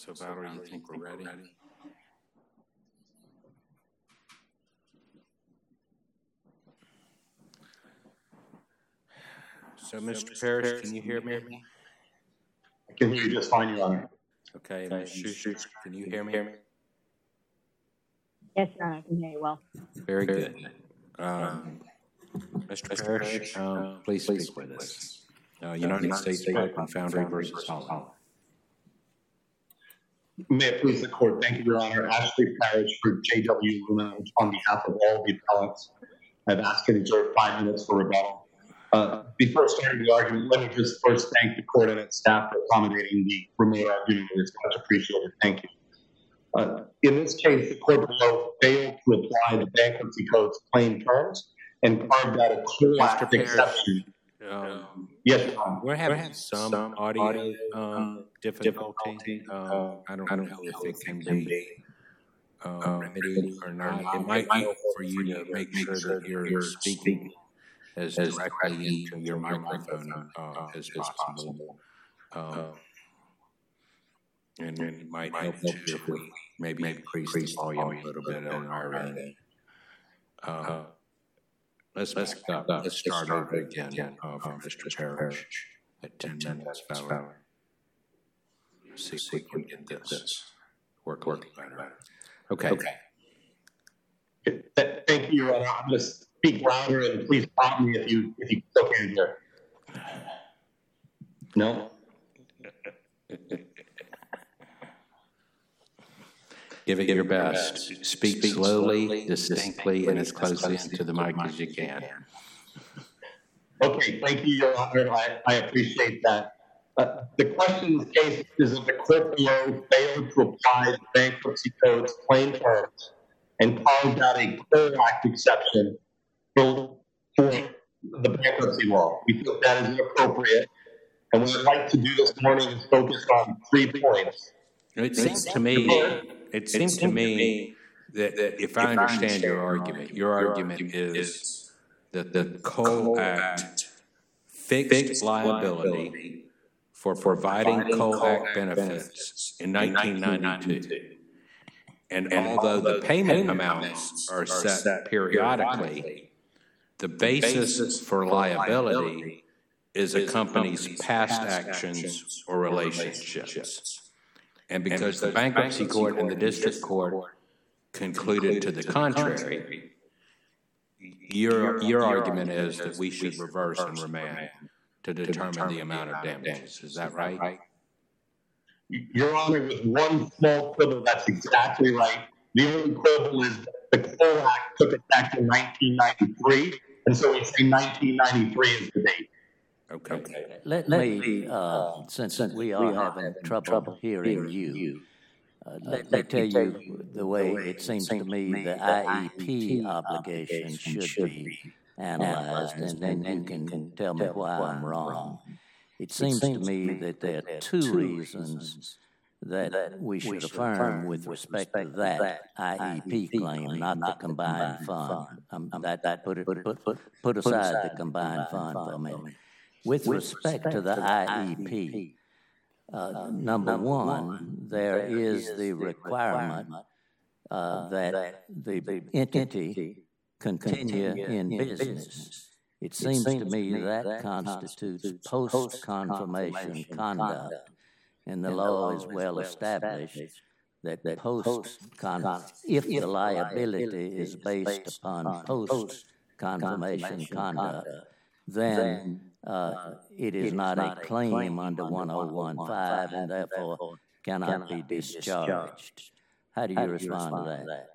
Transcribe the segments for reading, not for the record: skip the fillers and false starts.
So, Valerie, you think we're ready? So, Mr. Parrish, can you hear me? I can hear you just fine, Your Honor. Okay, Ms. Schuster, can you hear me? Yes, Your Honor, I can hear you well. Very good. Mr. Parrish, please speak with us. United States Pipe and Foundry versus Holland. May it please the court, thank you, Your Honor. Ashley Parrish for J.W. Aluminum on behalf of all the appellants. I've asked to reserve 5 minutes for rebuttal. Before starting the argument, let me just first thank the court and its staff for accommodating the remote argument. It's much appreciated. Thank you. In this case, the court below failed to apply the bankruptcy code's plain terms and carved out a Cole Act exception. Yes, Your Honor. We're having some audio difficulty. I don't know if it can be remedied or not. It might help for you to make sure that you're speaking as directly into your microphone as possible. And it might help too if we maybe increase the volume a little bit on our end. Let's start over again from Mr. Parrish at 10 minutes, Valerie. See if we can get this working better. Okay. Thank you, Your Honor. I'm going to speak louder and please stop me if you still can't hear. No? Give it your best. Speak slowly, distinctly, and as closely into the mic as you can. Okay, thank you, Your Honor. I appreciate that. The question in this case is that the court below failed to apply the bankruptcy code's plain terms and carved out a Cole Act exception for the bankruptcy law. We feel that is inappropriate, and what I'd like to do this morning is focus on 3 points. It seems to me that if I understand your argument is that the Cole Act fixed liability for providing Cole Act benefits in 1992. And although the payment amounts are set periodically, the basis for liability is a company's past actions or relationships. And because the bankruptcy court and the district court concluded to the contrary, your argument is that we should reverse and remand to determine the amount of damages. Is that right? Your Honor, with one small quibble, that's exactly right. The only quibble is the Cole Act took effect in 1993, and so we say 1993 is the date. Okay. Let me, since we are having trouble hearing you, let me tell you the way it seems to me the IEP obligation should be analyzed, and then you can tell me why I'm wrong. It seems to me that there are 2 reasons that we should affirm with respect to that IEP claim, not the combined fund. Put aside the combined fund for a minute. With respect to the IEP, number 1, there is the requirement that the entity continue in business. It seems to me that constitutes post-confirmation conduct, and the law is well established that if the liability is based upon post-confirmation conduct, then it is not a claim under 1015 and therefore cannot be discharged. How do you respond to that?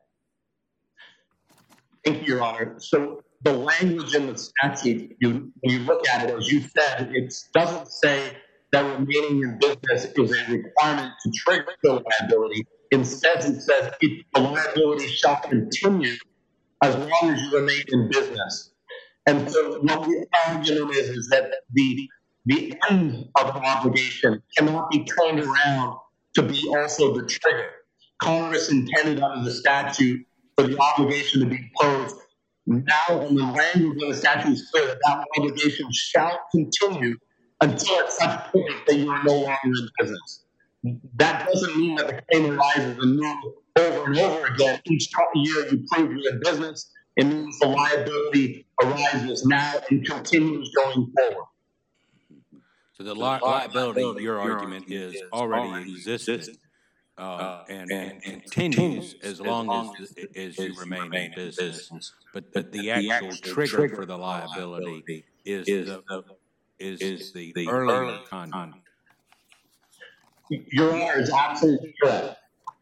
Thank you, Your Honor. So the language in the statute, when you look at it, as you said, it doesn't say that remaining in business is a requirement to trigger the liability. Instead, it says the liability shall continue as long as you remain in business. And so what the argument is that the end of an obligation cannot be turned around to be also the trigger. Congress intended under the statute for the obligation to be imposed. Now, in the language of the statute is clear that obligation shall continue until at such point that you are no longer in business. that doesn't mean that the claim arises anew over and over again. Each year you prove you're in business. It means the liability arises now and continues going forward. So the liability, your argument, is already existed and continues as long as you remain in business. But the actual trigger for the liability is the earlier conduct. Your Honor is absolutely correct.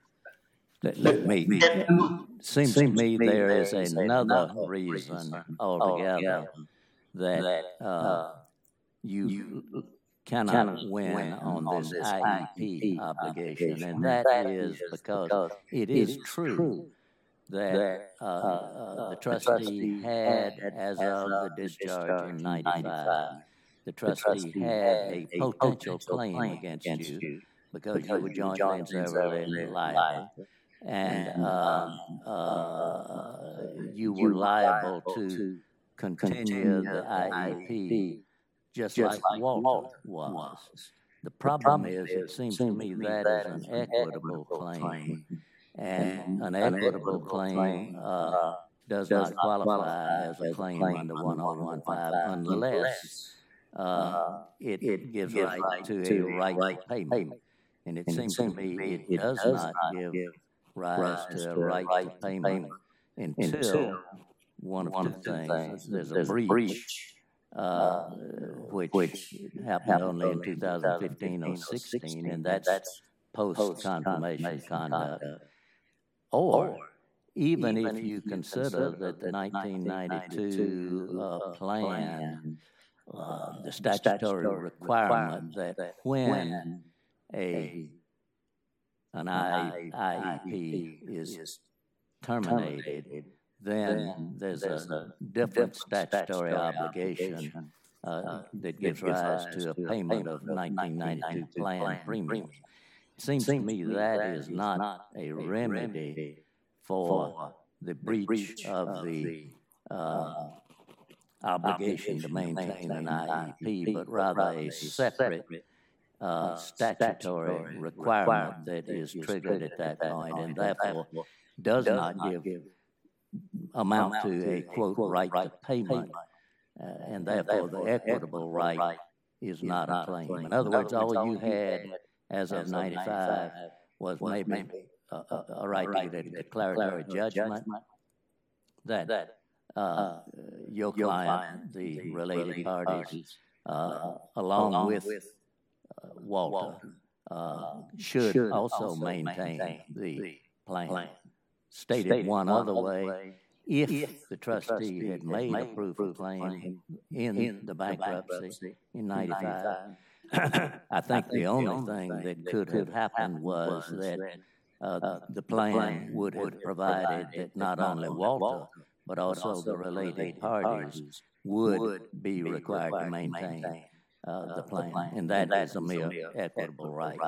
Seems to me there is another reason altogether that you cannot win on this IEP obligation, and that is because it is true that the trustee had, as of the discharge in 95, the trustee had a potential claim against you because you were jointly and severally liable, and you were liable to continue the IEP just like Walter was. The problem is, it seems to me that is an equitable claim, and an equitable claim does not qualify as a claim under 1015 unless it gives right to a right to payment. And it seems to me it does not give rise to a right to payment until one of two things. There's a breach, which happened only in 2015 or 16, and that's post-confirmation conduct. Or even if you consider that the 1992 plan, the statutory requirement that when an IEP is terminated, then there's a different statutory obligation that gives rise to a payment of 1992 plan premium. It seems to me that is not a remedy for the breach of the obligation to maintain an IEP, but rather a separate statutory requirement that is triggered at that point, and therefore does not amount to a, quote, right to payment, and therefore the equitable right is not a claim. In other words, all you had as of 95 was maybe a right to get a declaratory judgment that your client, the related parties, along with Walter, should also maintain the plan. Stated one other way, if the trustee had made a proof of claim in the bankruptcy in 95, I think the only thing that could have happened was that the plan would have provided that not only Walter, but also the related parties would be required to maintain the plan, and that is a mere equitable right.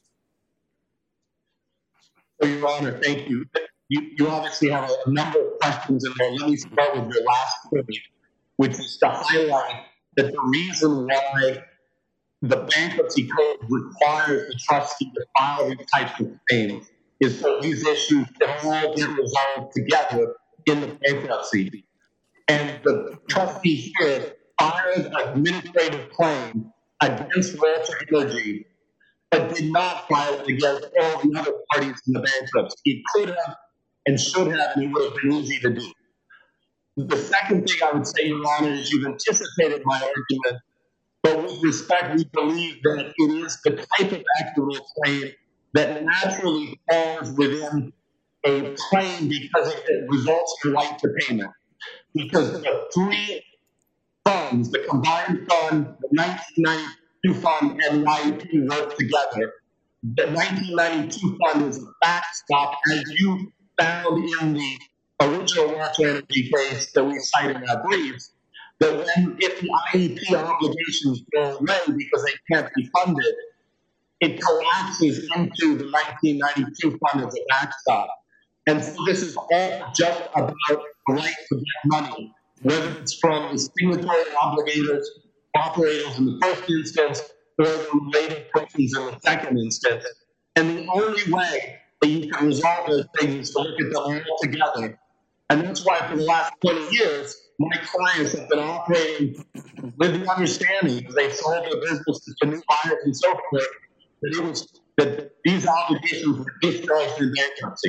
Your Honor, thank you. You obviously have a number of questions in there. Let me start with your last point, which is to highlight that the reason why the bankruptcy code requires the trustee to file these types of claims is so these issues can all get resolved together in the bankruptcy. And the trustee here filed an administrative claim against Walter Energy, but did not file it against all the other parties in the bankruptcy. It could have and should have, and it would have been easy to do. The second thing I would say, Your Honor, is you've anticipated my argument, but with respect, we believe that it is the type of equitable claim that naturally falls within a claim because it results in right to payment. Because the three funds, the combined fund, the 1992 fund, and the IEP work together. The 1992 fund is a backstop, as you found in the original Walter Energy case that we cite in our briefs, that if the IEP obligations go away because they can't be funded, it collapses into the 1992 fund as a backstop. And so this is all just about the right to get money, whether it's from the signatory operators in the first instance or the related persons in the second instance. And the only way that you can resolve those things is to look at them all together. And that's why for the last 20 years, my clients have been operating with the understanding, because they sold their businesses to new buyers and so forth, that these obligations were discharged in bankruptcy.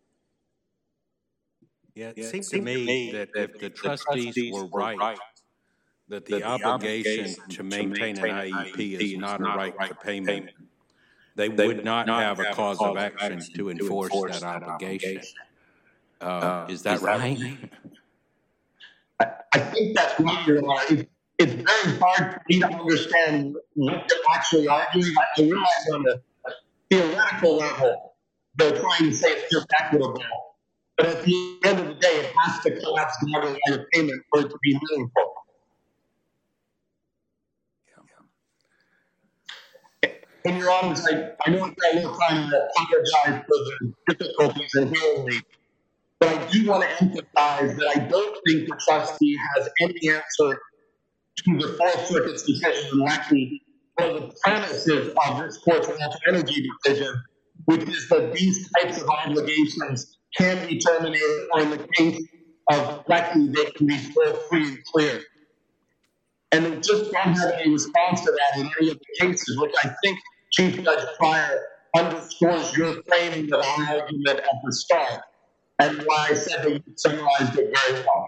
Yeah, it seems to me that if the trustees were right, that the obligation to maintain an IEP is not a right to payment, they would not have a cause of action to enforce that obligation. Is that right? I think that's right, Your Honor. It's very hard for me to understand what they're actually arguing. I realize on the theoretical level, they're trying to say it's just equitable. But at the end of the day, it has to collapse the underlying payment for it to be meaningful. And Your Honor, I know I've got a little time to apologize for the difficulties in hearing me. But I do want to emphasize that I don't think the trustee has any answer to the Fourth Circuit's decision in Leckie or the premises of this court's Walter Energy decision, which is that these types of obligations can be terminated, or in the case of Leckie, they can be still free and clear. And they just don't have any response to that in any of the cases, which I think Chief Judge Pryor underscores your framing of our argument at the start, and why I said that you summarized it very well.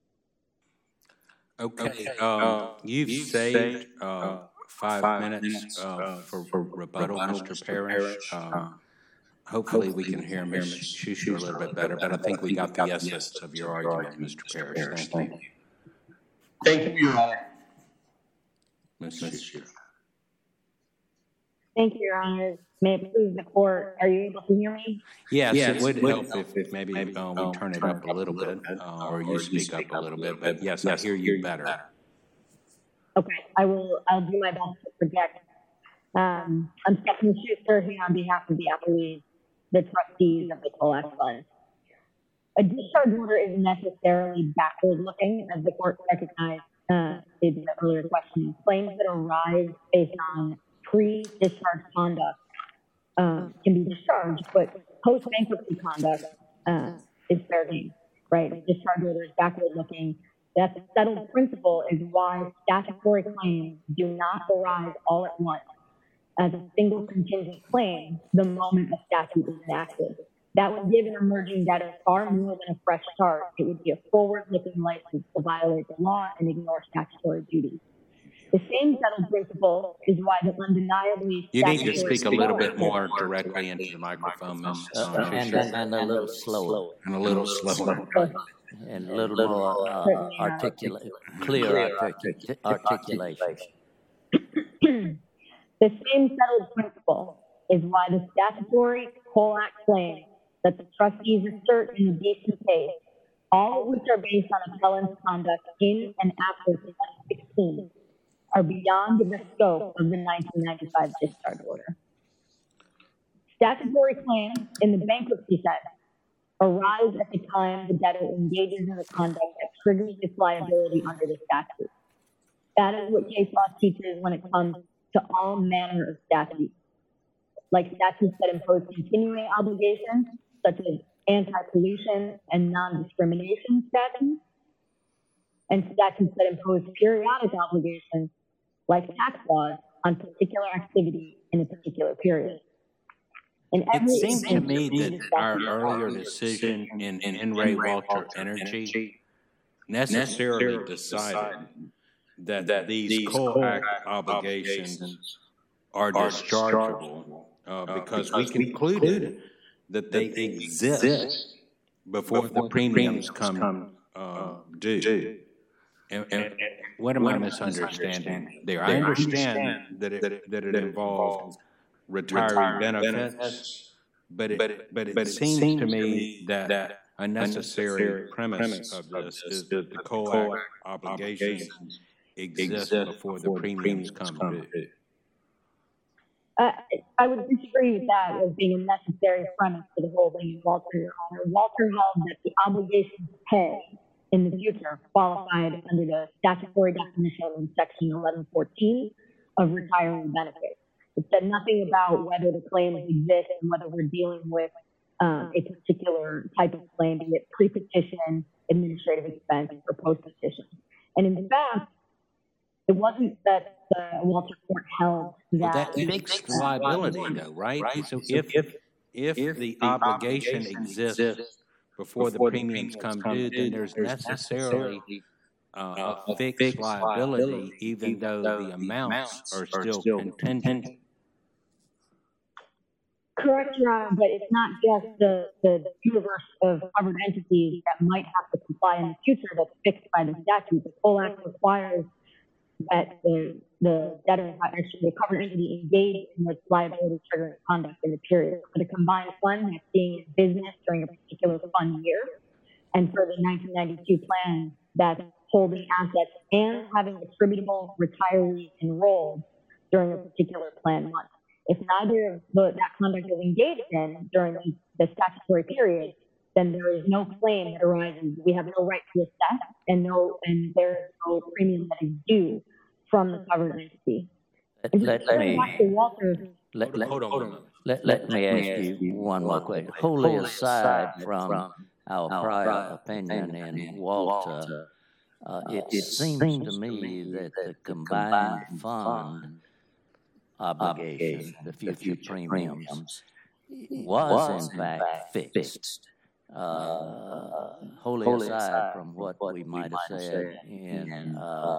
Okay. You've saved 5 minutes for rebuttal, Mr. Parrish. Hopefully we can hear Ms. Schuster a little bit better, but I think we got the essence of your argument, Mr. Parrish. Thank you. Thank you, Your Honor. Ms. Schuster. Thank you, Your Honor. May it please the court, are you able to hear me? Yes, it would help if maybe we turn it up a little bit, or you speak up a little bit, but yes, I hear you better. Okay, I'll do my best to project. I'm Stephanie Schuster here on behalf of the appellees, the trustees of the COLAC Fund. A discharge order isn't necessarily backward-looking, as the court recognized in the earlier question. Claims that arise based on pre-discharge conduct can be discharged, but post-bankruptcy conduct is fair game, right? Discharge order is backward-looking. That settled principle is why statutory claims do not arise all at once as a single contingent claim the moment a statute is enacted. That would give an emerging debtor far more than a fresh start. It would be a forward-looking license to violate the law and ignore statutory duties. The same settled principle is why the undeniably You need to speak a little bit more directly into the microphone, Ms. And a little slower. And a little slower. And a little more clear articulation. The same settled principle is why the statutory COLAC claims that the trustees assert in the DC case, all of which are based on appellant's conduct in and after 2016, are beyond the scope of the 1995 discharge order. Statutory claims in the bankruptcy setting arise at the time the debtor engages in the conduct that triggers its liability under the statute. That is what case law teaches when it comes to all manner of statutes, like statutes that impose continuing obligations, such as anti-pollution and non-discrimination statutes, and statutes that impose periodic obligations, like tax laws, on particular activity in a particular period. It seems to me that our earlier decision in Ray Walter Energy necessarily decided that these COLAC obligations are dischargeable because we concluded that they exist before the premiums come due. And what am I misunderstanding there? I understand that it involves retiree benefits, but it seems to me that a necessary premise of this is that the COLAC obligations exist before the premiums come due. I would disagree with that as being a necessary premise for the holding of Walter, Your Honor. Walter held that the obligation to pay in the future qualified under the statutory definition in Section 1114 of retiree benefits. It said nothing about whether the claims exist and whether we're dealing with a particular type of claim, be it pre-petition, administrative expense, or post-petition. And in fact, it wasn't that the Walter Court held that fixed liability, though, right? So if the obligation exists before the premiums come due, then there's necessarily a fixed liability, even though the amounts are still contingent. Correct, Your Honor, but it's not just the universe of covered entities that might have to comply in the future that's fixed by the statute. The Cole Act requires that the debtor, actually the covered entity, engage in its liability triggering conduct in the period. For the combined fund that's being in business during a particular fund year, and for the 1992 plan that's holding assets and having attributable retirees enrolled during a particular plan month. If neither of that conduct is engaged in during the statutory period, then there is no claim that arises. We have no right to assess, and there is no premium that is due from the covered entity. Let me ask you one more question. Wholly aside from our prior opinion in Walter, it seems to me that the combined fund obligation, the future premiums, was in fact fixed. Wholly aside from what we might have said in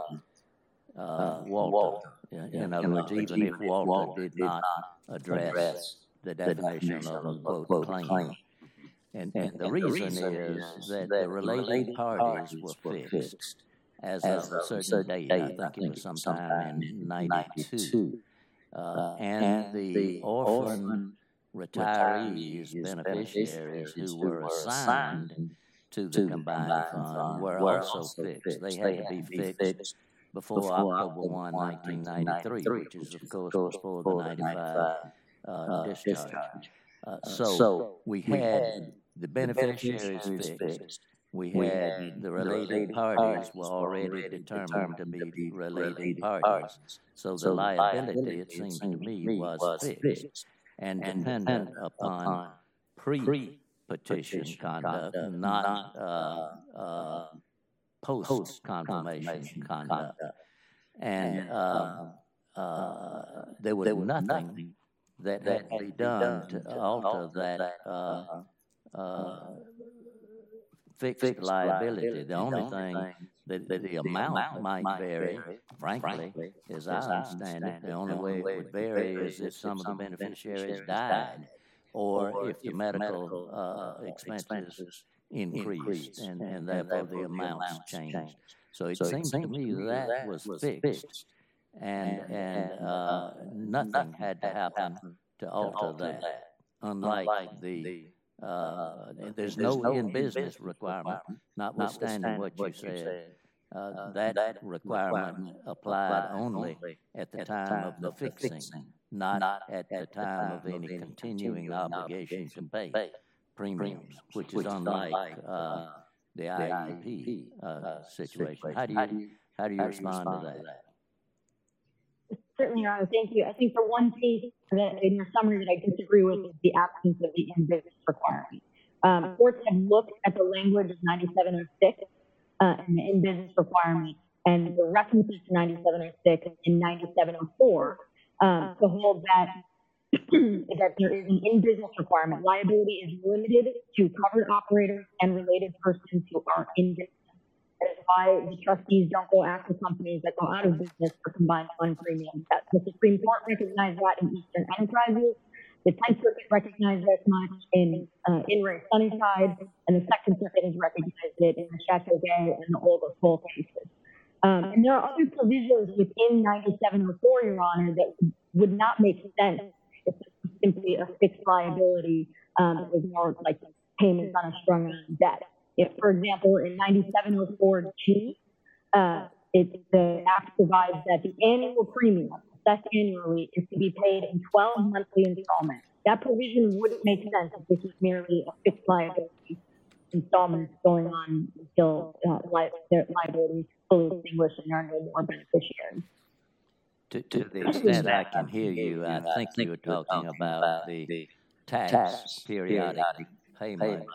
Walter. In other words, even if Walter did not address the definition of a quote claim. And the reason is that the related parties were fixed as of a certain date. I think it was sometime in 92. And the orphan retirees, beneficiaries who were assigned to the combined fund were also fixed. They had to be fixed before October 1, 1993, which is, of course, before the 95 discharge. So we had the beneficiaries fixed. We had the related parties were already determined to be related parties. So the liability, it seems to me, was fixed and dependent upon pre-petition conduct, not post-confirmation conduct. And there was nothing that had to be done to alter that fixed liability. The only thing that the amount might vary, frankly, as I understand it, the only way it would vary is if some of the beneficiaries died or if the medical expenses increased and therefore the amounts changed. So it seems to me that was fixed and nothing had to happen to alter that, unlike the there's no in-business requirement, notwithstanding what you said. That requirement applied only at the time of the fixing, not at the time of any continuing obligation to pay premiums, which is unlike the IEP situation. How do you respond to that? Certainly, Your Honor, thank you. I think the one piece that in your summary that I disagree with is the absence of the in-business requirement. Courts have looked at the language of 9706 and the in-business requirement and the references to 9706 and 9704 to hold that that there is an in-business requirement. Liability is limited to covered operators and related persons who are in business. That is why the trustees don't go after companies that go out of business for combined fund premiums. The Supreme Court recognized that in Eastern Enterprises. The 10th Circuit recognized as much in Ray Sunnyside, and the Second Circuit has recognized it in the Chateau Gay and the Olga Cole cases. And there are other provisions within 9704, Your Honor, that would not make sense if it was simply a fixed liability that was more like payments on a strung on debt. If, for example, in 9704G, the Act provides that the annual premium assessed annually is to be paid in 12 monthly installments. That provision wouldn't make sense if this was merely a fixed liability installments going on until their liability is fully extinguished and there are no more beneficiaries. To the extent I can hear you, I think you were talking about the tax periodic payment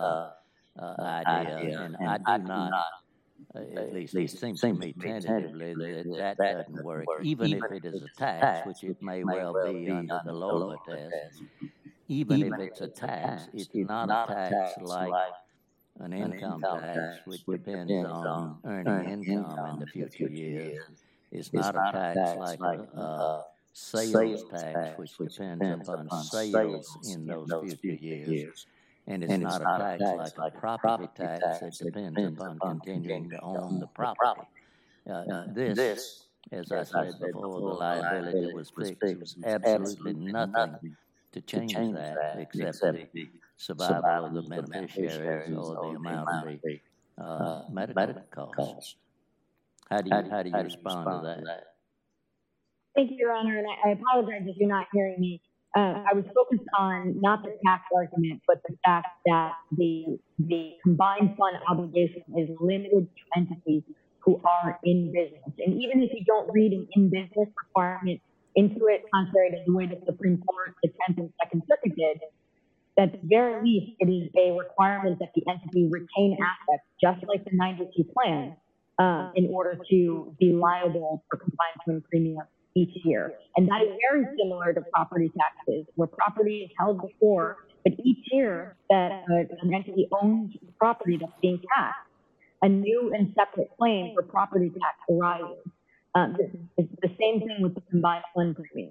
idea, and I do not, at least it seems to me tentatively that doesn't work, even if it is a tax, which it may well be under the lower test. Even if it's a tax, it's not a tax like an income tax, which depends on earning income in the future years. It's not a tax like a sales tax, which depends upon sales in those future years. And it's not a tax like a property tax that depends upon continuing to own the property. This, as I said before, the liability was fixed. There was absolutely nothing to change that except the survival of the beneficiaries or the amount of the medical costs. How do you respond to that? Thank you, Your Honor, and I apologize if you're not hearing me. I was focused on not the tax argument, but the fact that the combined fund obligation is limited to entities who are in business. And even if you don't read an in-business requirement into it, contrary to the way the Supreme Court, the 10th and 2nd Circuit did, at the very least, it is a requirement that the entity retain assets, just like the 92 plan, in order to be liable for combined fund premium each year. And that is very similar to property taxes, where property is held before, but each year that an entity owns the property that's being taxed, a new and separate claim for property tax arises. It's the same thing with the combined fund premium.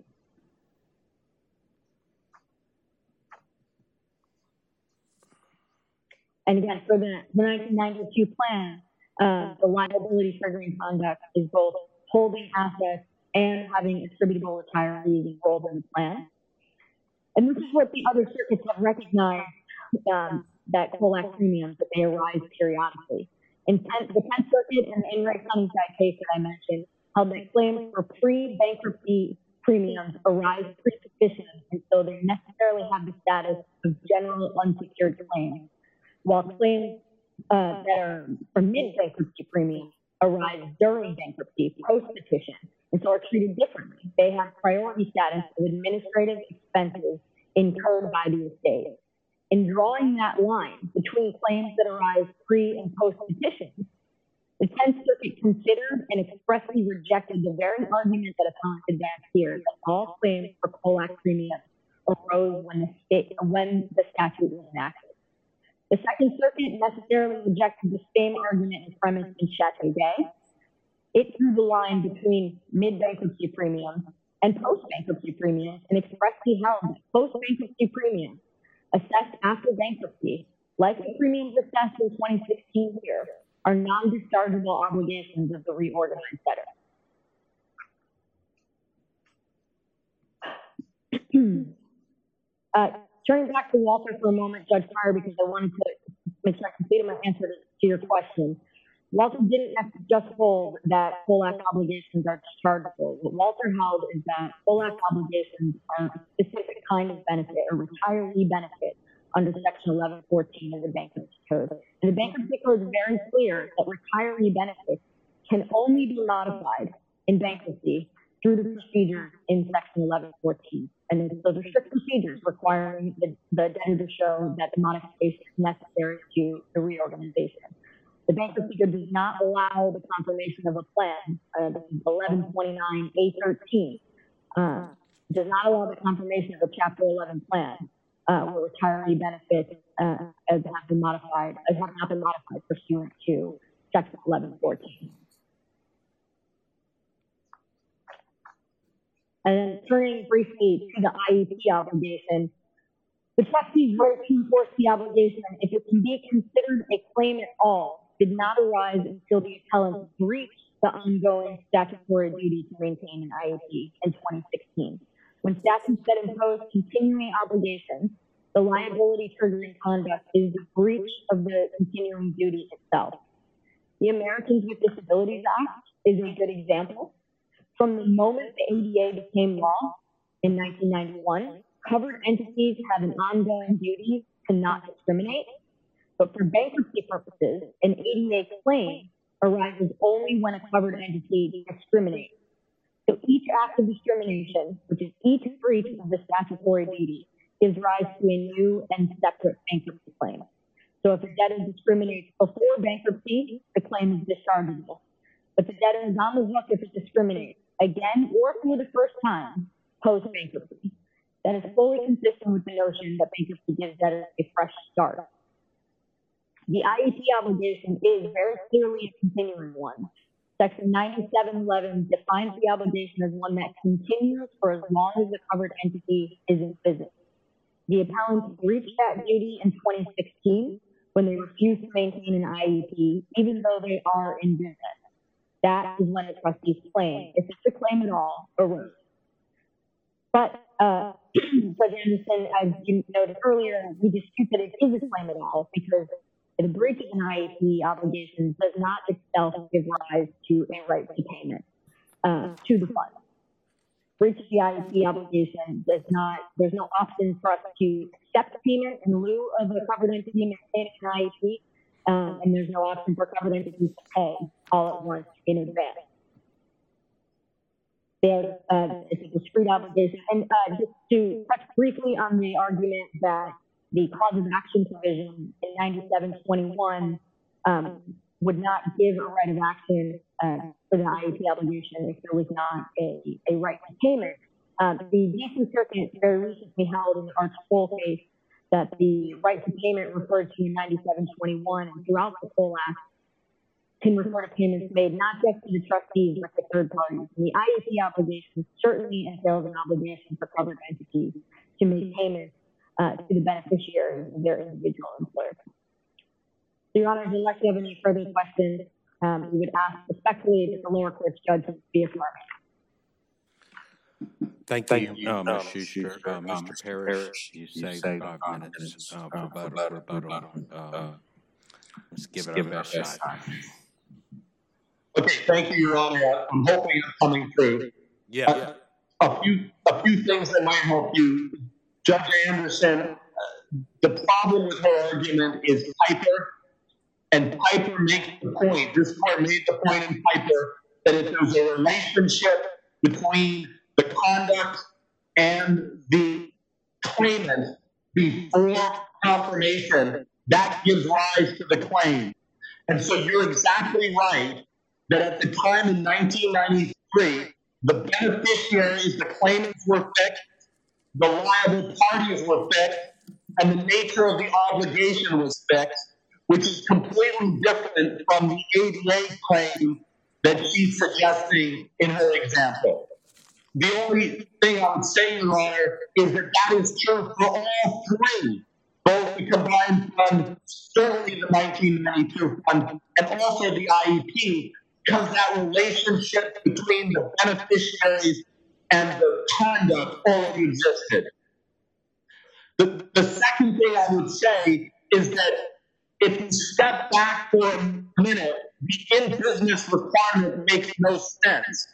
And again, for the 1992 plan, the liability triggering conduct is both holding assets and having attributable retirees enrolled in the plan. And this is what the other circuits have recognized, that collect premiums, that they arise periodically. In the 10th Circuit and the In re Sunnyside case that I mentioned held that claims for pre-bankruptcy premiums arise pre-petition, and so they necessarily have the status of general unsecured claims, while claims that are for mid-bankruptcy premiums arise during bankruptcy, post-petition, and so are treated differently. They have priority status of administrative expenses incurred by the estate. In drawing that line between claims that arise pre- and post-petition, the 10th Circuit considered and expressly rejected the very argument that appellants advanced here, that all claims for COLAC premiums arose when the statute was enacted. The Second Circuit necessarily rejected the same argument and premise in Chateau Day. It drew the line between mid-bankruptcy premiums and post-bankruptcy premiums and expressly held that post-bankruptcy premiums assessed after bankruptcy, like the premiums assessed in 2016 here, are non-dischargeable obligations of the reorganized debtor. Turning back to Walter for a moment, Judge Pryor, because I wanted to make sure I completed my answer to your question. Walter didn't just hold that COLAC obligations are dischargeable. What Walter held is that COLAC obligations are a specific kind of benefit, a retiree benefit, under Section 1114 of the Bankruptcy Code. And the Bankruptcy Code is very clear that retiree benefits can only be modified in bankruptcy through the procedures in Section 1114. And those are strict procedures requiring the debtor to show that the modification is necessary to the reorganization. The Bankruptcy Code does not allow the confirmation of a plan. 1129A13 does not allow the confirmation of a Chapter 11 plan where retiree benefits have not been modified pursuant to Section 1114. And then turning briefly to the IEP obligation, the trustee's right to enforce the obligation, if it can be considered a claim at all, did not arise until the appellant breached the ongoing statutory duty to maintain an IEP in 2016. When statute said imposed continuing obligations, the liability triggering conduct is the breach of the continuing duty itself. The Americans with Disabilities Act is a good example. From the moment the ADA became law in 1991, covered entities have an ongoing duty to not discriminate, but for bankruptcy purposes, an ADA claim arises only when a covered entity discriminates. So each act of discrimination, which is each breach of the statutory duty, gives rise to a new and separate bankruptcy claim. So if a debtor discriminates before bankruptcy, the claim is dischargeable. But the debtor is on the hook if it discriminates again or for the first time post bankruptcy. That is fully consistent with the notion that bankruptcy gives debtors a fresh start. The IEP obligation is very clearly a continuing one. Section 9711 defines the obligation as one that continues for as long as the covered entity is in business. The appellants breached that duty in 2016 when they refused to maintain an IEP, even though they are in business. That is when the trustee's claim, if it's a claim at all, arose. But Judge Anderson, as you noted earlier, we dispute that it is a claim at all because the breach of an IEP obligation does not itself give rise to a right to payment to the fund. Breach of the IEP obligation does not, there's no option for us to accept payment in lieu of a covered entity maintaining an IEP, and there's no option for covered entities to pay all at once in advance. It's a discrete obligation. And just to touch briefly on the argument that the cause of action provision in 9721 would not give a right of action for the IEP obligation if there was not a right to payment. The D.C. Circuit very recently held in the Arch Coal case that the right to payment referred to in 9721 and throughout the Coal Act can refer to payments made not just to the trustees but to third parties. And the IEP obligation certainly entails an obligation for covered entities to make payments to the beneficiaries of their individual employer. So, Your Honors, unless you have any further questions, we would ask respectfully that the lower court's judgment be affirmed. Thank you, Ms. Schuster. Mr. Parrish, you saved 5 minutes for rebuttal. Let's give it our best shot. Okay, thank you, Your Honor. I'm hoping I'm coming through. Yeah. A few things that might help you. Judge Anderson, the problem with her argument is Piper, and Piper makes the point, this court made the point in Piper, that if there's a relationship between the conduct and the claimant before confirmation, that gives rise to the claim. And so you're exactly right that at the time in 1993, the beneficiaries, the claimants were fixed, the liable parties were fixed, and the nature of the obligation was fixed, which is completely different from the ADA claim that she's suggesting in her example. The only thing I would say, Your Honor, is that that is true for all three, both the combined fund, certainly the 1992 fund, and also the IEP, because that relationship between the beneficiaries and the conduct already existed. The second thing I would say is that if you step back for a minute, the in-business requirement makes no sense.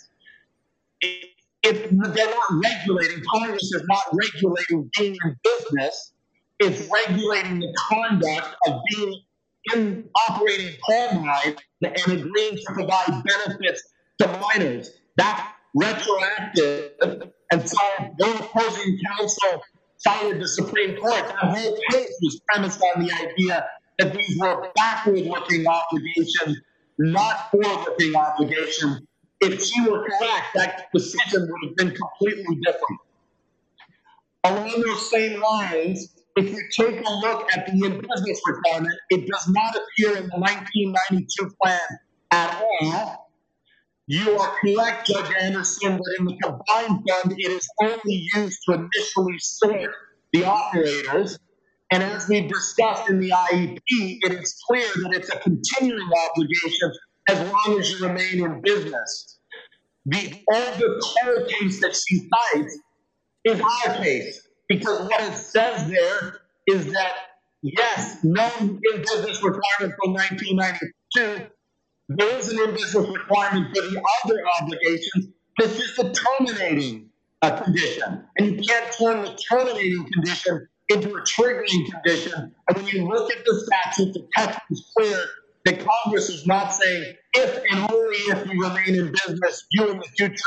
If they're not regulating, Congress is not regulating being in business, it's regulating the conduct of being in operating coal mine and agreeing to provide benefits to miners. That's retroactive. And so their opposing counsel cited the Supreme Court. That whole case was premised on the idea that these were backward-looking obligations, not forward-looking obligations. If she were correct, that decision would have been completely different. Along those same lines, if you take a look at the in-business requirement, it does not appear in the 1992 plan at all. You are correct, Judge Anderson, that in the combined fund, it is only used to initially sort the operators. And as we discussed in the IEP, it is clear that it's a continuing obligation as long as you remain in business. The older coal case that she cites is our case, because what it says there is that, yes, no in-business requirement from 1992, there is an in-business requirement for the other obligations. It's just a terminating condition. And you can't turn the terminating condition into a triggering condition. And when you look at the statute, the text is clear that Congress is not saying if and only if you remain in business, you in the future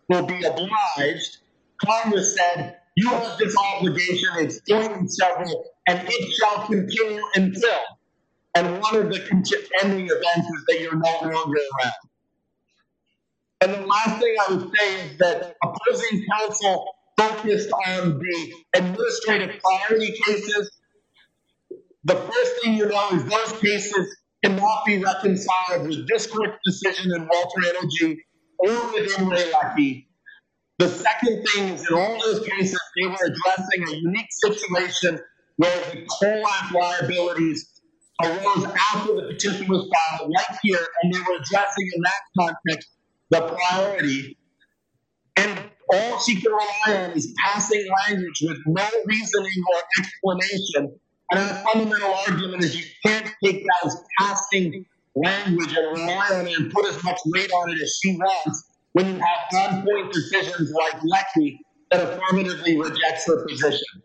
will be obliged. Congress said, you have this obligation, it's joint and several, and it shall continue until. And one of the ending events is that you're no longer around. And the last thing I would say is that opposing counsel focused on the administrative priority cases. The first thing you know is those cases cannot be reconciled with this court's decision in Walter Energy or within Ray Leckie. The second thing is in all those cases, they were addressing a unique situation where the Cole Act liabilities arose after the petition was filed, like here, and they were addressing in that context the priority. And all she can rely on is passing language with no reasoning or explanation. And our fundamental argument is you can't take that as passing language and rely on it and put as much weight on it as she wants when you have on-point decisions like Leckie that affirmatively rejects her position.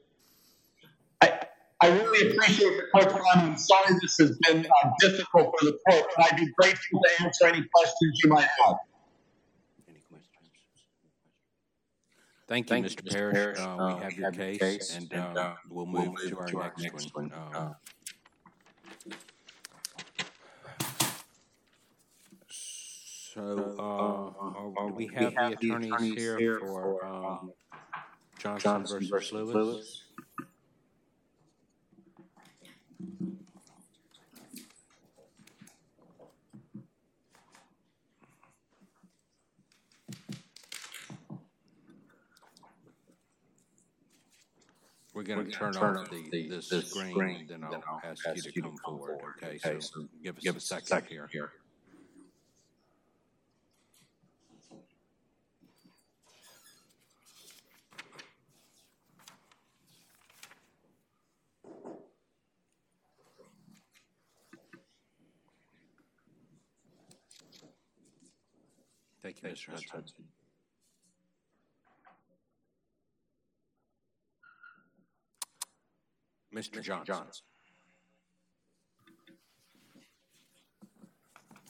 I really appreciate the court's time. I'm sorry this has been difficult for the court, but I'd be grateful to answer any questions you might have. Thank you, Mr. Parrish. We have your case, and we'll move to our next one. Do we have the attorneys here for Johnson versus Lewis? We're going to turn off the screen, and then I'll ask you to come forward. Okay, so give us a second here. Thank you, Mr. Hudson. Mr. Johnson.